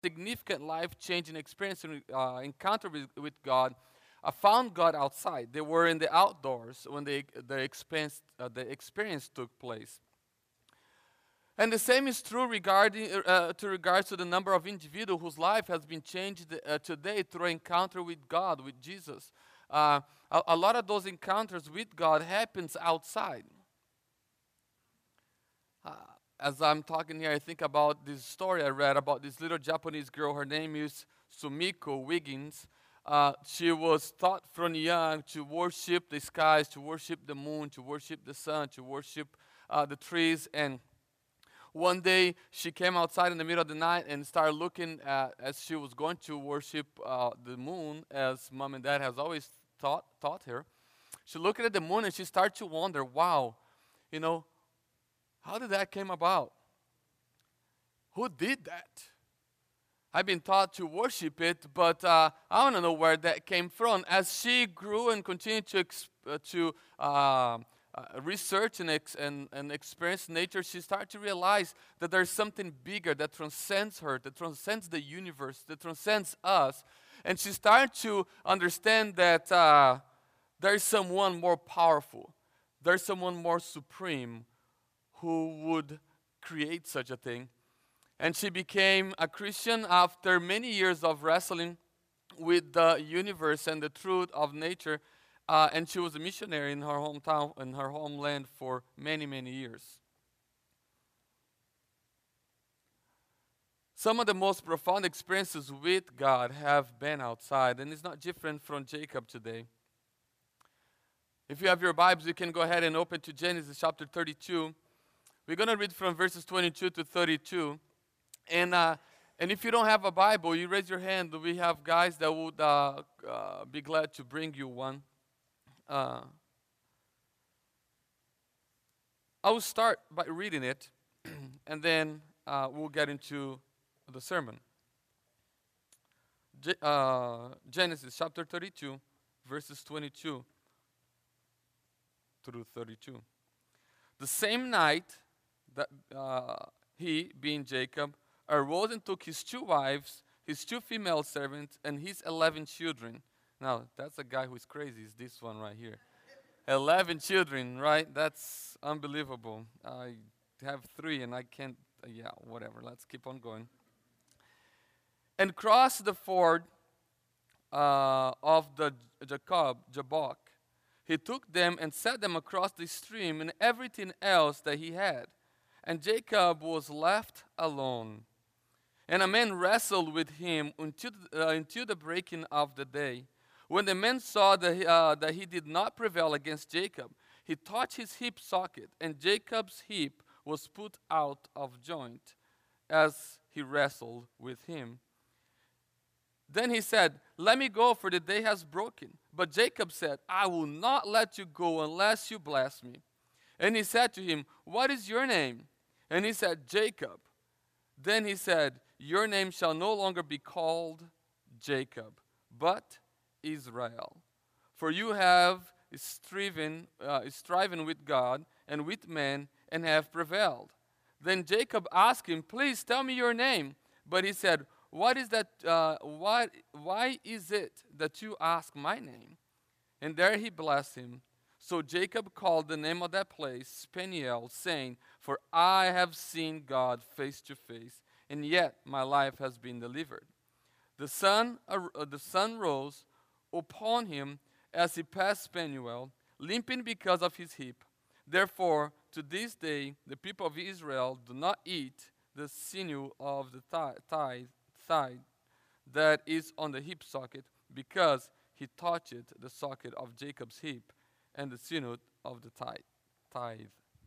significant life-changing experience and encounter with God found God outside. They were in the outdoors when the experience took place. And the same is true to regards to the number of individuals whose life has been changed today through encounter with God, with Jesus. A lot of those encounters with God happens outside. Uh, as I'm talking here, I think about this story I read about this little Japanese girl. Her name is Sumiko Wiggins. She was taught from young to worship the skies, to worship the moon, to worship the sun, to worship the trees. And one day she came outside in the middle of the night and started looking at, as she was going to worship the moon, as mom and dad has always taught her. She looked at the moon and she started to wonder, wow, you know, how did that came about? Who did that? I've been taught to worship it, but I want to know where that came from. As she grew and continued to research and experience nature, she started to realize that there's something bigger that transcends her, that transcends the universe, that transcends us. And she started to understand that there's someone more powerful, there's someone more supreme who would create such a thing. And she became a Christian after many years of wrestling with the universe and the truth of nature. And she was a missionary in her hometown, in her homeland, for many, many years. Some of the most profound experiences with God have been outside, and it's not different from Jacob today. If you have your Bibles, you can go ahead and open to Genesis chapter 32. We're going to read from verses 22 to 32. And if you don't have a Bible, you raise your hand. We have guys that would be glad to bring you one. I will start by reading it, and then we'll get into the sermon. Genesis chapter 32, verses 22 through 32. The same night that he, being Jacob, arose and took his 2 wives, his 2 female servants, and his 11 children. Now, that's a guy who's crazy, is this one right here. 11 children, right? That's unbelievable. I have 3 and I can't, yeah, whatever. Let's keep on going. And crossed the ford of the Jabbok. He took them and set them across the stream and everything else that he had. And Jacob was left alone. And a man wrestled with him until the breaking of the day. When the man saw that he did not prevail against Jacob, he touched his hip socket, and Jacob's hip was put out of joint as he wrestled with him. Then he said, "Let me go, for the day has broken." But Jacob said, "I will not let you go unless you bless me." And he said to him, "What is your name?" And he said, "Jacob." Then he said, "Your name shall no longer be called Jacob, but Israel. For you have striven with God and with men and have prevailed." Then Jacob asked him, "Please tell me your name." But he said, "What is that? Why is it that you ask my name?" And there he blessed him. So Jacob called the name of that place Peniel, saying, "For I have seen God face to face, and yet my life has been delivered." The sun rose upon him as he passed Peniel, limping because of his hip. Therefore, to this day, the people of Israel do not eat the sinew of the thigh that is on the hip socket, because he touched the socket of Jacob's hip and the sinew of the tithe.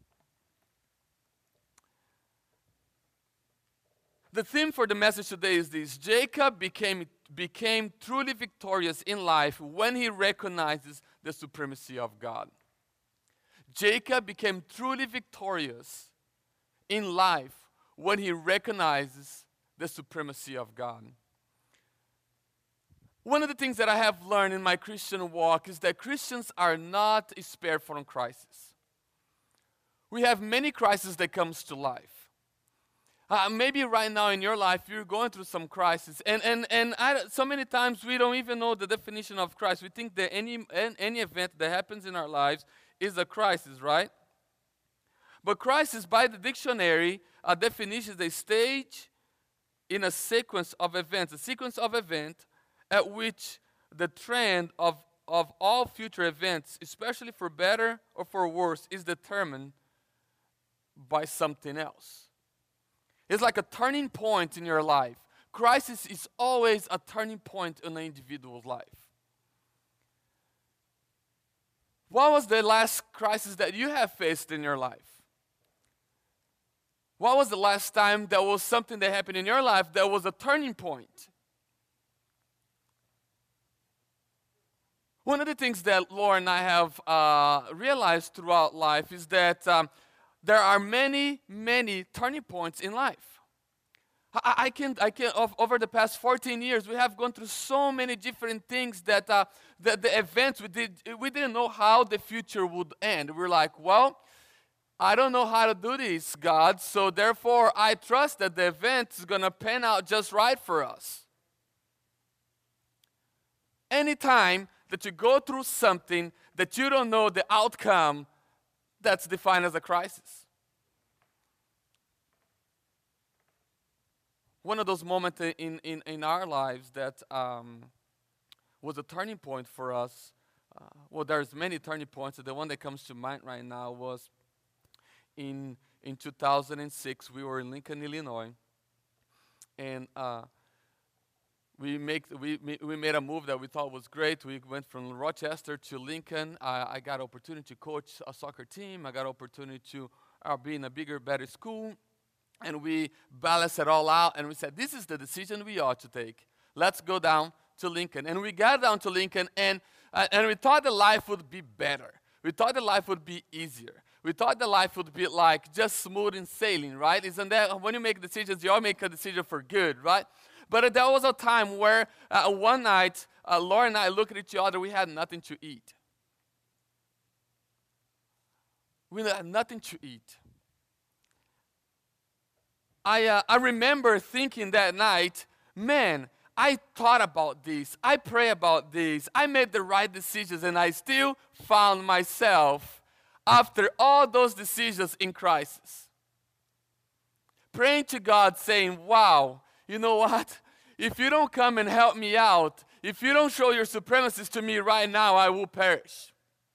The theme for the message today is this: Jacob became truly victorious in life when he recognizes the supremacy of God. Jacob became truly victorious in life when he recognizes the supremacy of God. One of the things that I have learned in my Christian walk is that Christians are not spared from crisis. We have many crises that comes to life. Maybe right now in your life you're going through some crisis, and so many times we don't even know the definition of crisis. We think that any event that happens in our lives is a crisis, right? But crisis, by the dictionary, definition is a stage in a sequence of events, a sequence of events at which the trend of all future events, especially for better or for worse, is determined by something else. It's like a turning point in your life. Crisis is always a turning point in an individual's life. What was the last crisis that you have faced in your life? What was the last time there was something that happened in your life that was a turning point? One of the things that Laura and I have realized throughout life is that there are many, many turning points in life. I can, over the past 14 years, we have gone through so many different things that the events we didn't know how the future would end. We're like, well, I don't know how to do this, God, so therefore I trust that the event is going to pan out just right for us. Anytime that you go through something that you don't know the outcome, that's defined as a crisis. One of those moments in our lives that was a turning point for us, well, there's many turning points. The one that comes to mind right now was in 2006. We were in Lincoln, Illinois, and we made a move that we thought was great. We went from Rochester to Lincoln. I got opportunity to coach a soccer team. I got opportunity to be in a bigger, better school. And we balanced it all out, and we said, this is the decision we ought to take. Let's go down to Lincoln. And we got down to Lincoln, and we thought the life would be better. We thought the life would be easier. We thought the life would be like just smooth and sailing, right? Isn't that when you make decisions, you all make a decision for good, right? But there was a time where one night, Laura and I looked at each other. We had nothing to eat. We had nothing to eat. I remember thinking that night, man, I thought about this. I prayed about this. I made the right decisions, and I still found myself, after all those decisions, in crisis. Praying to God, saying, wow, you know what? If you don't come and help me out, if you don't show your supremacy to me right now, I will perish.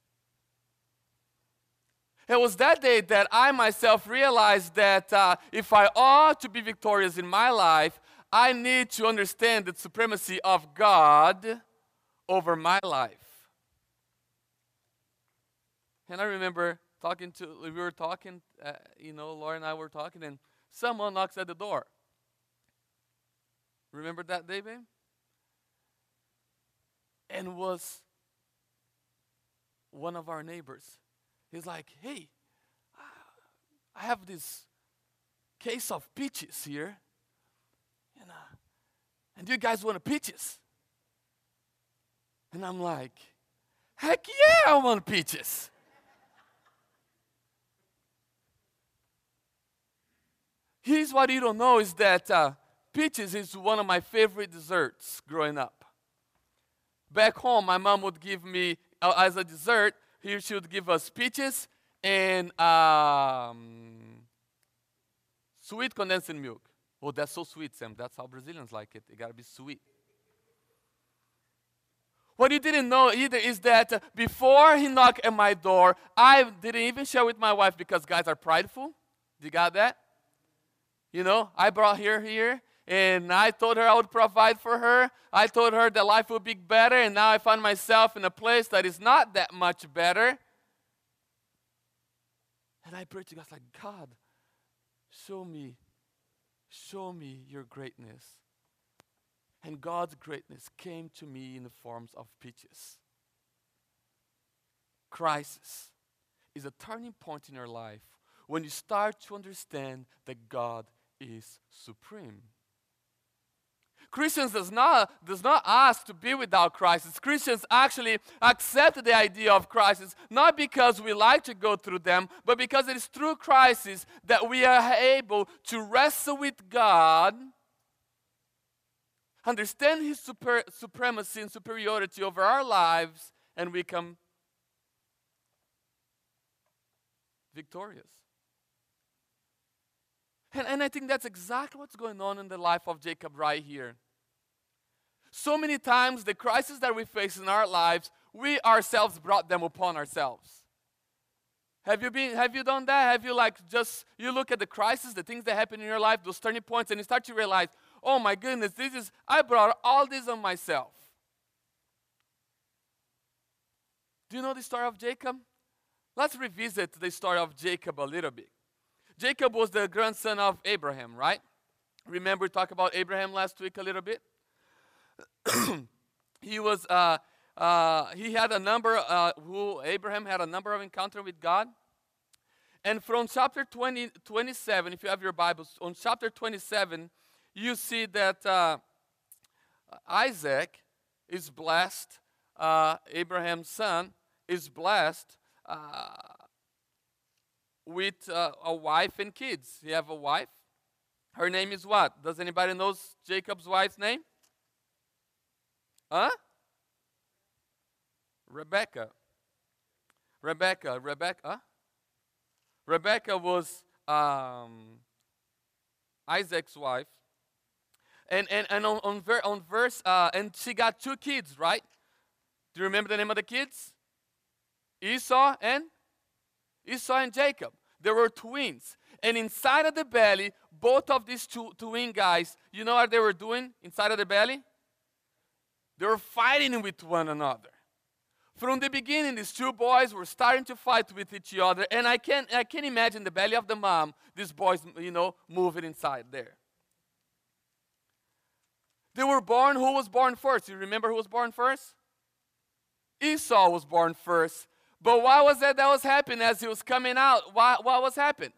It was that day that I myself realized that if I ought to be victorious in my life, I need to understand the supremacy of God over my life. And I remember we were talking, Laura and I were talking, and someone knocks at the door. Remember that day, babe? And was one of our neighbors. He's like, hey, I have this case of peaches here, and do you guys want peaches? And I'm like, heck yeah, I want peaches. Here's what you don't know is that peaches is one of my favorite desserts growing up. Back home, my mom would give me, as a dessert, she would give us peaches and sweet condensed milk. Oh, that's so sweet, Sam. That's how Brazilians like it. It got to be sweet. What you didn't know either is that before he knocked at my door, I didn't even share with my wife because guys are prideful. You got that? I brought her here, and I told her I would provide for her. I told her that life would be better, and now I find myself in a place that is not that much better. And I prayed to God, like, God, show me your greatness. And God's greatness came to me in the forms of peaches. Crisis is a turning point in your life when you start to understand that God is supreme. Christians does not ask to be without Christ. Christians actually accept the idea of crisis, not because we like to go through them, but because it is through crisis that we are able to wrestle with God, understand His supremacy and superiority over our lives, and we become victorious. And I think that's exactly what's going on in the life of Jacob right here. So many times the crises that we face in our lives, we ourselves brought them upon ourselves. Have you done that? Have you you look at the crisis, the things that happen in your life, those turning points, and you start to realize, oh my goodness, I brought all this on myself. Do you know the story of Jacob? Let's revisit the story of Jacob a little bit. Jacob was the grandson of Abraham, right? Remember we talked about Abraham last week a little bit? Abraham had a number of encounters with God. And from chapter 27, if you have your Bibles, on chapter 27, you see that Isaac is blessed, Abraham's son is blessed with a wife and kids. He have a wife. Her name is what? Does anybody know Jacob's wife's name? Huh? Rebecca. Rebecca was Isaac's wife. And she got 2 kids, right? Do you remember the name of the kids? Esau and Jacob. They were twins. And inside of the belly, both of these twin guys, you know what they were doing inside of the belly? They were fighting with one another. From the beginning, these 2 boys were starting to fight with each other. And I can imagine the belly of the mom, these boys, moving inside there. They were born, who was born first? You remember who was born first? Esau was born first. But what was that was happening as he was coming out? What was happening?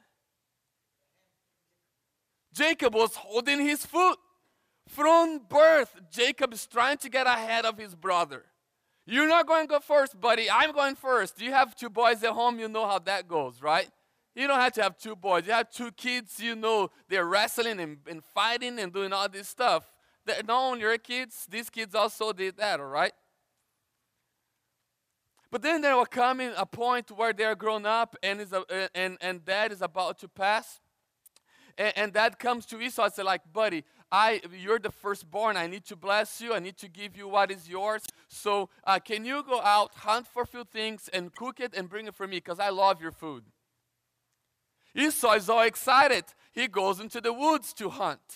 Jacob was holding his foot. From birth, Jacob is trying to get ahead of his brother. You're not going to go first, buddy. I'm going first. You have 2 boys at home. You know how that goes, right? You don't have to have 2 boys. You have 2 kids. You know they're wrestling and fighting and doing all this stuff. Not only your kids, these kids also did that, all right? But then there will come in a point where they're grown up and dad is about to pass. And dad comes to Esau and says, like, buddy, you're the firstborn. I need to bless you. I need to give you what is yours. So can you go out, hunt for a few things, and cook it and bring it for me because I love your food. Esau is all excited. He goes into the woods to hunt.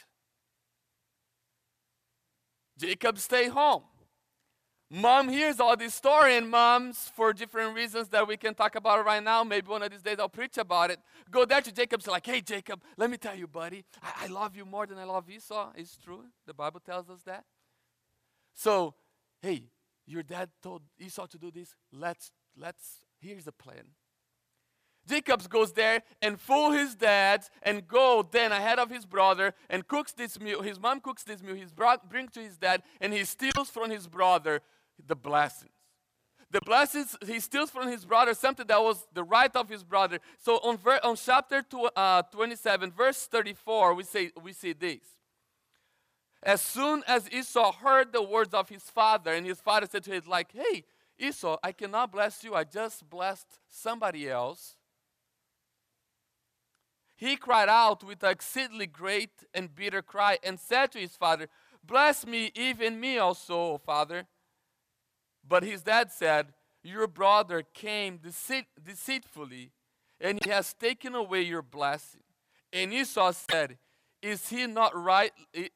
Jacob stay home. Mom hears all this story, and moms, for different reasons that we can talk about right now, maybe one of these days I'll preach about it, go there to Jacob and say like, hey Jacob, let me tell you, buddy, I love you more than I love Esau. It's true. The Bible tells us that. So, hey, your dad told Esau to do this. Here's the plan. Jacob goes there and fool his dad and go then ahead of his brother and cooks this meal. His mom cooks this meal. He's brings to his dad, and he steals from his brother the blessings. The blessings, he steals from his brother something that was the right of his brother. So on chapter 27, verse 34, we see this. As soon as Esau heard the words of his father, and his father said to him, like, hey, Esau, I cannot bless you. I just blessed somebody else. He cried out with an exceedingly great and bitter cry and said to his father, bless me, even me also, O father. But his dad said, your brother came deceitfully, and he has taken away your blessing. And Esau said, is he not rightly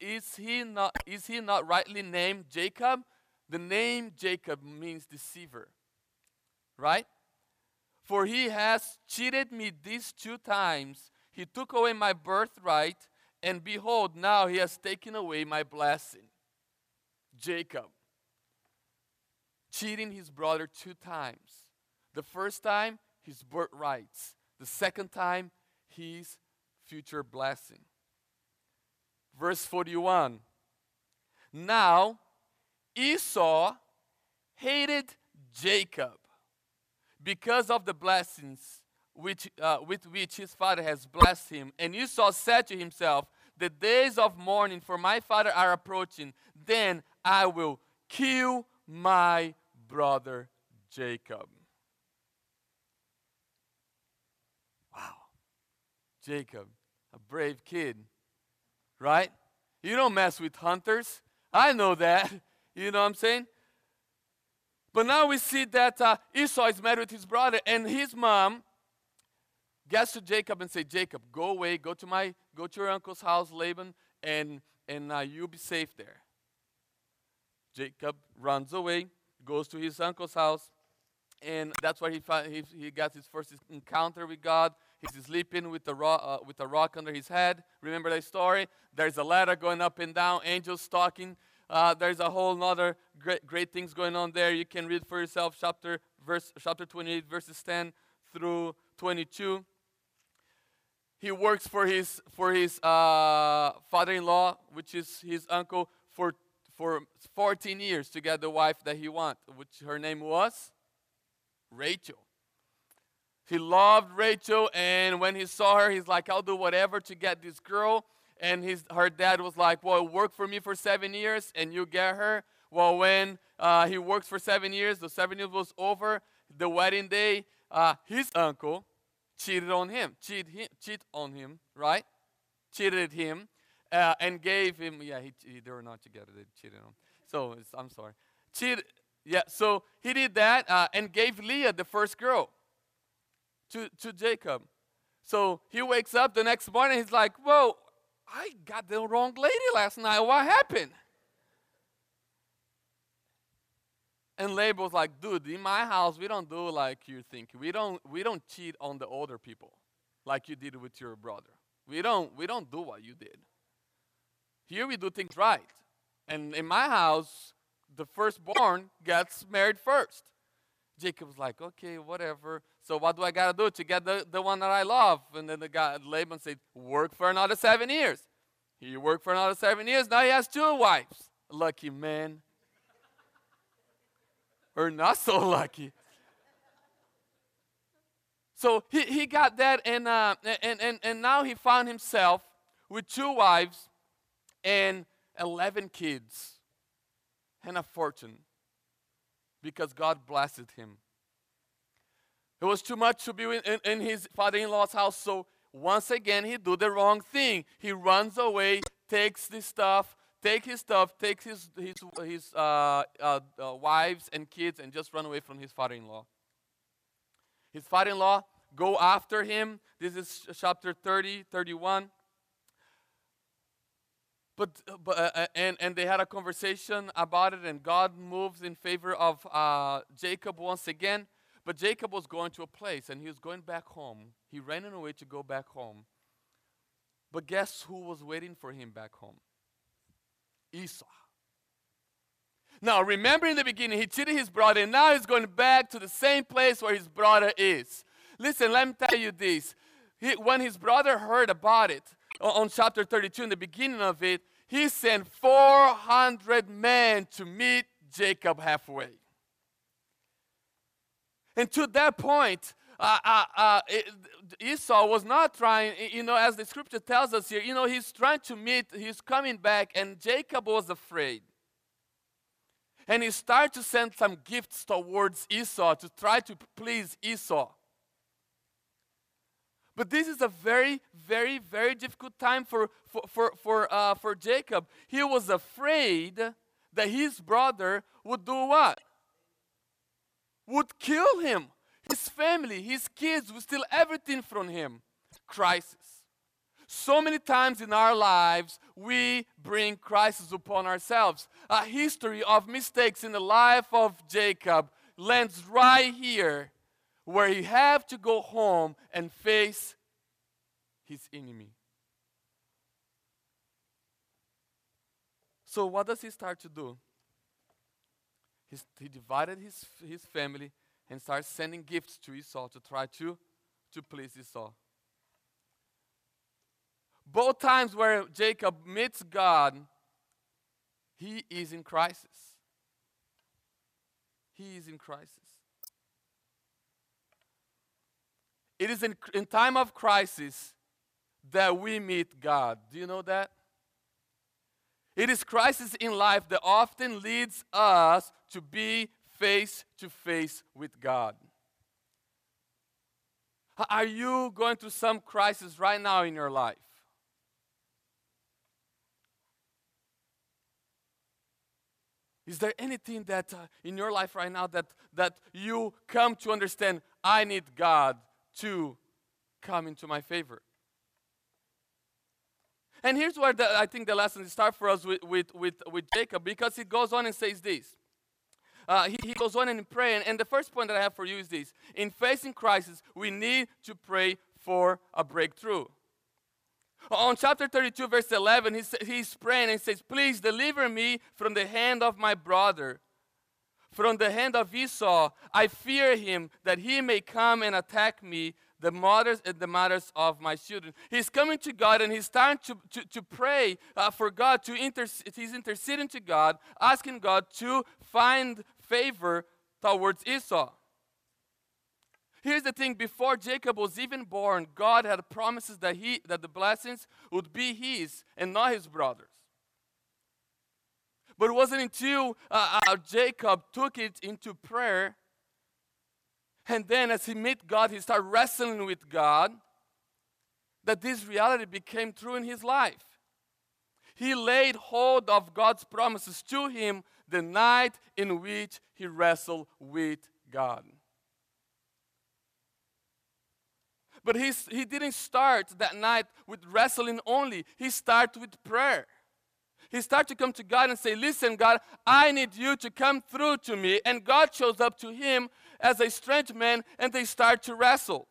named Jacob? The name Jacob means deceiver, right? For he has cheated me these 2 times. He took away my birthright, and behold, now he has taken away my blessing. Jacob, cheating his brother 2 times. The first time, his birthrights. The second time, his future blessing. Verse 41. Now, Esau hated Jacob because of the blessings with which his father has blessed him. And Esau said to himself, the days of mourning for my father are approaching. Then I will kill my brother Jacob. Wow. Jacob, a brave kid, right? You don't mess with hunters. I know that. You know what I'm saying? But now we see that Esau is mad with his brother, and his mom gets to Jacob and say, Jacob, go away, go to your uncle's house, Laban, and you'll be safe there. Jacob runs away, goes to his uncle's house, and that's where he got his first encounter with God. He's sleeping with a rock under his head. Remember that story? There's a ladder going up and down, angels talking. There's a whole other great things going on there. You can read for yourself chapter 28, verses 10 through 22. He works for his father-in-law, which is his uncle, for 14 years to get the wife that he wants, which her name was Rachel. He loved Rachel, and when he saw her, he's like, I'll do whatever to get this girl. And her dad was like, well, work for me for 7 years, and you get her. Well, when he works for 7 years, the 7 years was over, the wedding day, his uncle cheated on him, right? Cheated him, and gave him, they were not together, they cheated on him. So, I'm sorry. So he did that, and gave Leah, the first girl, to Jacob. So he wakes up the next morning, he's like, whoa, I got the wrong lady last night, what happened? And Laban was like, dude, in my house, we don't do like you think. We don't cheat on the older people like you did with your brother. We don't do what you did. Here we do things right. And in my house, the firstborn gets married first. Jacob was like, okay, whatever. So what do I got to do to get the one that I love? And then Laban said, work for another 7 years. He worked for another 7 years. Now he has 2 wives. Lucky man. Or not so lucky. So he got that, and now he found himself with 2 wives and 11 kids and a fortune because God blessed him. It was too much to be in his father-in-law's house, so once again he do the wrong thing. He runs away, takes his stuff, takes his wives and kids, and just run away from his father-in-law. His father-in-law go after him. This is chapter 30, 31. And they had a conversation about it, and God moves in favor of Jacob once again. But Jacob was going to a place, and he was going back home. He ran away to go back home. But guess who was waiting for him back home? Esau. Now, remember in the beginning, he cheated his brother, and now he's going back to the same place where his brother is. Listen, let me tell you this. When his brother heard about it, on chapter 32, in the beginning of it, he sent 400 men to meet Jacob halfway. And to that point, Esau was not trying, as the scripture tells us here, he's trying to meet, he's coming back, and Jacob was afraid. And he started to send some gifts towards Esau to try to please Esau. But this is a very, very, very difficult time for Jacob. He was afraid that his brother would do what? Would kill him. His family, his kids would steal everything from him. Crisis. So many times in our lives, we bring crisis upon ourselves. A history of mistakes in the life of Jacob lands right here, where he have to go home and face his enemy. So what does he start to do? He divided his family and started sending gifts to Esau to try to please Esau. Both times where Jacob meets God, He is in crisis. He is in crisis. It is in time of crisis that we meet God. Do you know that? It is crisis in life that often leads us to be face to face with God. Are you going through some crisis right now in your life? Is there anything that in your life right now that you come to understand, I need God to come into my favor? And here's where I think the lesson starts for us with Jacob, because he goes on and says this. He goes on and pray, and the first point that I have for you is this. In facing crisis, we need to pray for a breakthrough. On chapter 32, verse 11, he's praying and says, please deliver me from the hand of my brother, from the hand of Esau. I fear him, that he may come and attack me, the mothers and the mothers of my children. He's coming to God, and he's starting to pray for God. He's interceding to God, asking God to find favor towards Esau. Here's the thing, before Jacob was even born, God had promises that the blessings would be his and not his brothers. But it wasn't until Jacob took it into prayer, and then as he met God, he started wrestling with God, that this reality became true in his life. He laid hold of God's promises to him the night in which he wrestled with God. But he didn't start that night with wrestling only. He started with prayer. He started to come to God and say, listen, God, I need you to come through to me. And God shows up to him as a strange man, and they start to wrestle.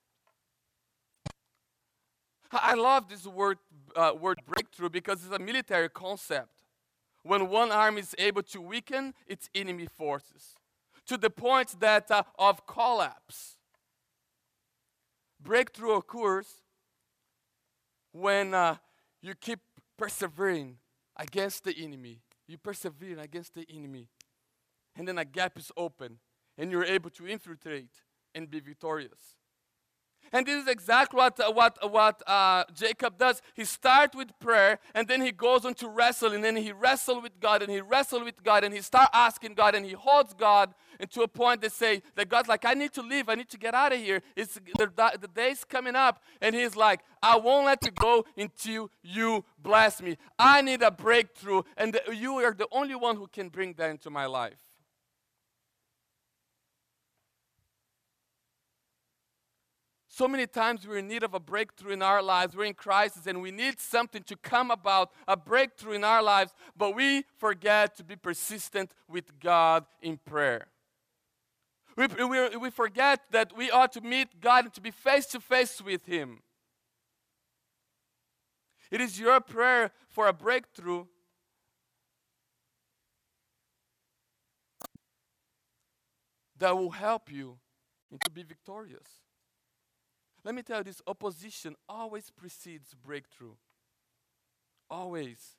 I love this word breakthrough, because it's a military concept. When one army is able to weaken its enemy forces to the point that of collapse. Breakthrough occurs when you keep persevering against the enemy. You persevere against the enemy. And then a gap is open, and you're able to infiltrate and be victorious. And this is exactly what Jacob does. He starts with prayer, and then he goes on to wrestle, and then he wrestles with God, and he wrestles with God, and he starts asking God, and he holds God, and to a point they say that God's like, I need to leave, I need to get out of here. The day's coming up, and he's like, I won't let you go until you bless me. I need a breakthrough, and you are the only one who can bring that into my life. So many times we're in need of a breakthrough in our lives. We're in crisis, and we need something to come about, a breakthrough in our lives, but we forget to be persistent with God in prayer. We forget that we ought to meet God and to be face to face with him. It is your prayer for a breakthrough that will help you to be victorious. Let me tell you this, opposition always precedes breakthrough. Always.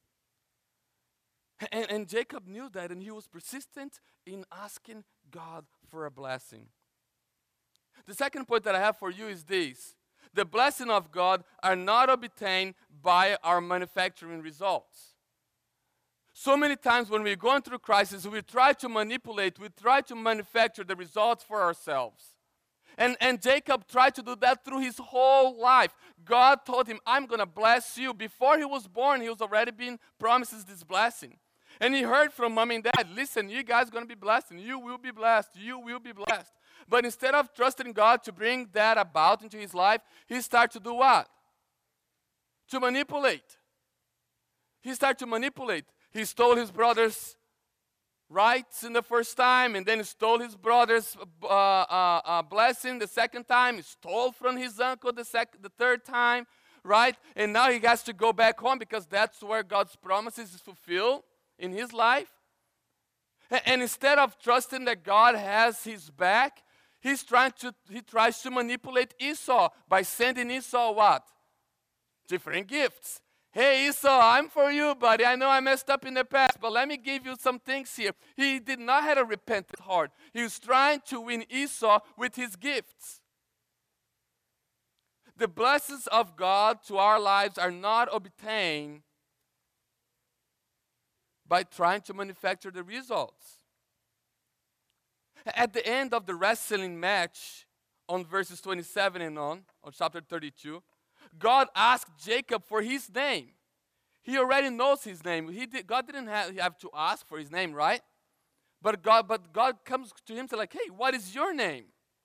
And Jacob knew that, and he was persistent in asking God for a blessing. The second point that I have for you is this. The blessing of God are not obtained by our manufacturing results. So many times when we're going through crisis, we try to manipulate, we try to manufacture the results for ourselves. And Jacob tried to do that through his whole life. God told him, I'm going to bless you. Before he was born, he was already being promised this blessing. And he heard from mom and dad, listen, you guys are going to be blessed, and you will be blessed, you will be blessed. But instead of trusting God to bring that about into his life, he started to do what? To manipulate. He started to manipulate. He stole his brother's rights in the first time, and then he stole his brother's blessing the second time. He stole from his uncle the third time, right? And now he has to go back home because that's where God's promises is fulfilled in his life. And instead of trusting that God has his back, he tries to manipulate Esau by sending Esau what? Different gifts. Hey, Esau, I'm for you, buddy. I know I messed up in the past, but let me give you some things here. He did not have a repentant heart. He was trying to win Esau with his gifts. The blessings of God to our lives are not obtained by trying to manufacture the results. At the end of the wrestling match, on verses 27 and on chapter 32, God asked Jacob for his name. He already knows his name. God didn't have to ask for his name, right? But God comes to him and says, like, hey, what is your name?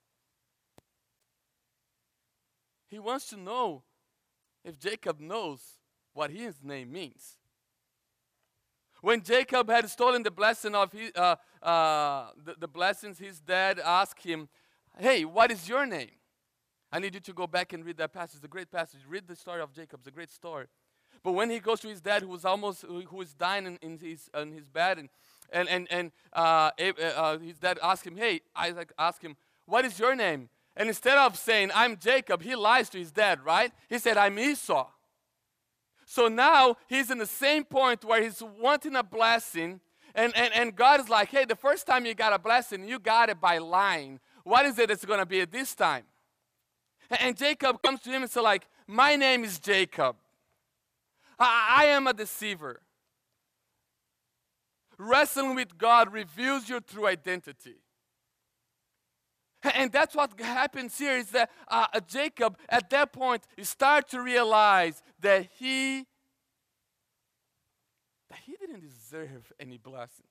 He wants to know if Jacob knows what his name means. When Jacob had stolen the blessing of the blessings, his dad asked him, hey, what is your name? I need you to go back and read that passage. It's a great passage. Read the story of Jacob. It's a great story. But when he goes to his dad, who is dying in his bed, and his dad asks him, hey, Isaac asked him, what is your name? And instead of saying, I'm Jacob, he lies to his dad, right? He said, I'm Esau. So now he's in the same point where he's wanting a blessing, and God is like, hey, the first time you got a blessing, you got it by lying. What is it that's going to be at this time? And Jacob comes to him and says, like, my name is Jacob. I am a deceiver. Wrestling with God reveals your true identity. And that's what happens here is that Jacob, at that point, starts to realize that he didn't deserve any blessings.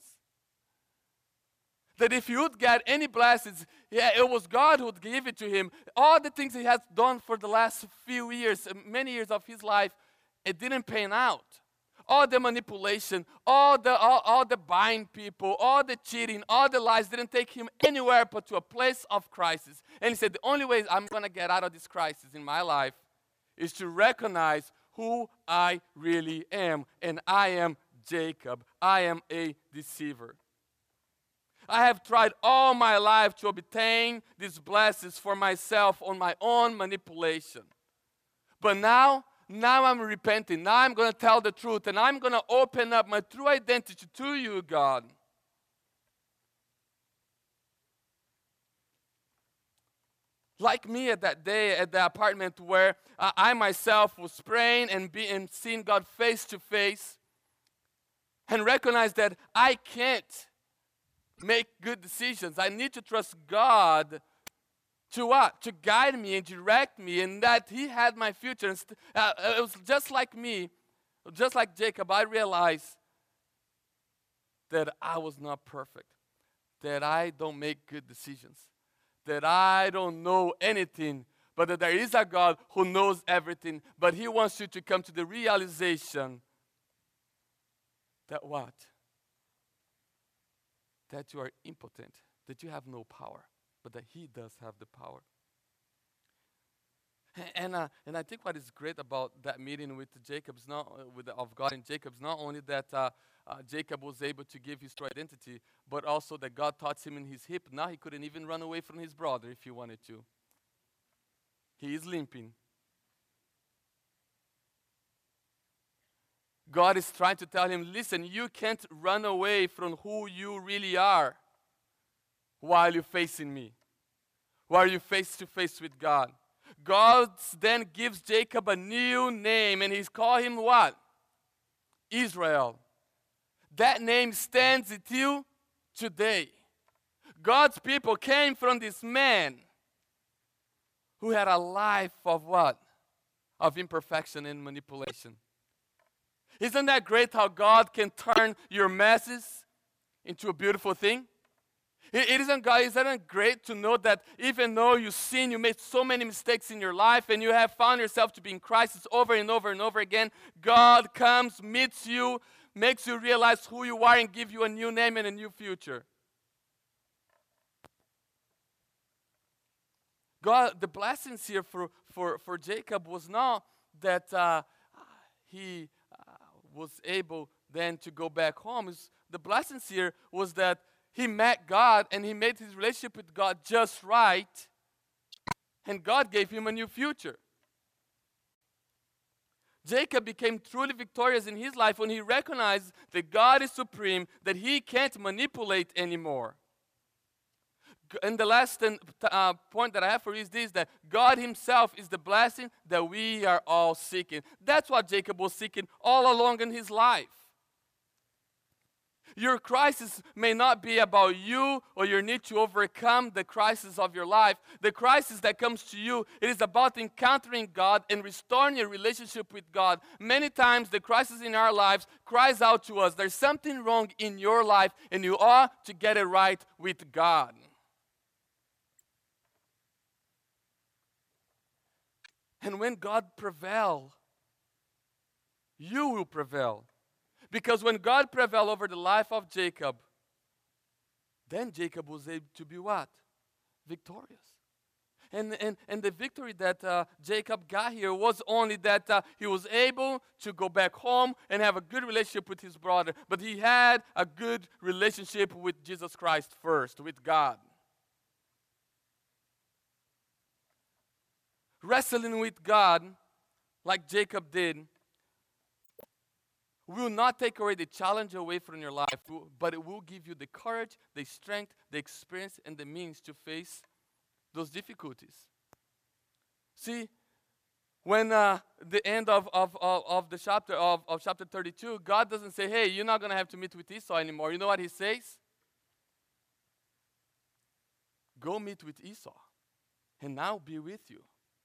That if he would get any blessings, yeah, it was God who would give it to him. All the things he has done for the last few years, many years of his life, it didn't pan out. All the manipulation, all the buying people, all the cheating, all the lies didn't take him anywhere but to a place of crisis. And he said, the only way I'm going to get out of this crisis in my life is to recognize who I really am. And I am Jacob. I am a deceiver. I have tried all my life to obtain these blessings for myself on my own manipulation. But now I'm repenting. Now I'm going to tell the truth, and I'm going to open up my true identity to you, God. Like me at that day at the apartment where I myself was praying and seeing God face to face, and recognize that I can't make good decisions. I need to trust God to what? To guide me and direct me, and that He had my future. It was just like me, just like Jacob, I realized that I was not perfect, that I don't make good decisions, that I don't know anything, but that there is a God who knows everything, but He wants you to come to the realization that what? That you are impotent, that you have no power, but that He does have the power. And I think what is great about that meeting with Jacob's of God and Jacob's, not only that Jacob was able to give his true identity, but also that God touched him in his hip. Now he couldn't even run away from his brother if he wanted to. He is limping. God is trying to tell him, listen, you can't run away from who you really are while you're facing me, while you're face to face with God. God then gives Jacob a new name, and He's called him what? Israel. That name stands until today. God's people came from this man who had a life of what? Of imperfection and manipulation. Isn't that great how God can turn your messes into a beautiful thing? Isn't it great to know that even though you sin, you made so many mistakes in your life, and you have found yourself to be in crisis over and over and over again, God comes, meets you, makes you realize who you are, and give you a new name and a new future. God, the blessings here for Jacob was not that he was able then to go back home. The blessings here was that he met God and he made his relationship with God just right, and God gave him a new future. Jacob became truly victorious in his life when he recognized that God is supreme, that he can't manipulate anymore. And the last point that I have for you is this, that God himself is the blessing that we are all seeking. That's what Jacob was seeking all along in his life. Your crisis may not be about you or your need to overcome the crisis of your life. The crisis that comes to you, it is about encountering God and restoring your relationship with God. Many times the crisis in our lives cries out to us, there's something wrong in your life and you ought to get it right with God. And when God prevails, you will prevail. Because when God prevailed over the life of Jacob, then Jacob was able to be what? Victorious. And the victory that Jacob got here was only that he was able to go back home and have a good relationship with his brother. But he had a good relationship with Jesus Christ first, with God. Wrestling with God, like Jacob did, will not take away the challenge away from your life, but it will give you the courage, the strength, the experience, and the means to face those difficulties. See, when the end of the chapter of chapter 32, God doesn't say, hey, you're not going to have to meet with Esau anymore. You know what he says? Go meet with Esau, and I'll be with you.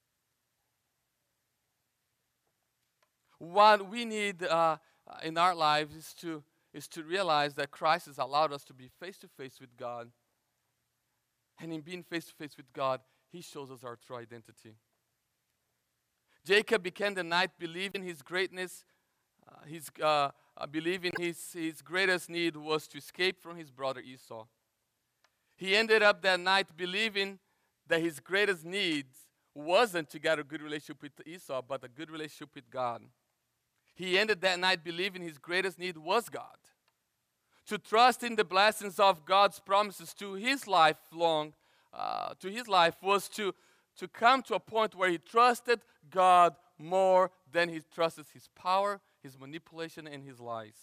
What we need in our lives is to realize that Christ has allowed us to be face to face with God. And in being face to face with God, he shows us our true identity. Jacob began the night believing his greatness, believing his greatest need was to escape from his brother Esau. He ended up that night believing that his greatest need wasn't to get a good relationship with Esau, but a good relationship with God. He ended that night believing his greatest need was God. To trust in the blessings of God's promises to his life was to come to a point where he trusted God more than he trusted his power, his manipulation, and his lies.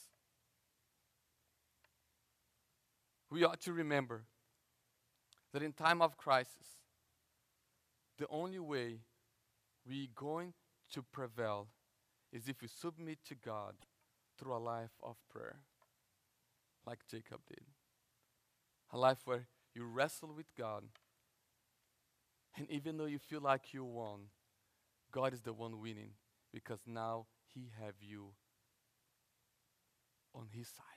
We ought to remember that in time of crisis, the only way we're going to prevail is if we submit to God through a life of prayer, like Jacob did. A life where you wrestle with God, and even though you feel like you won, God is the one winning, because now he have you on his side.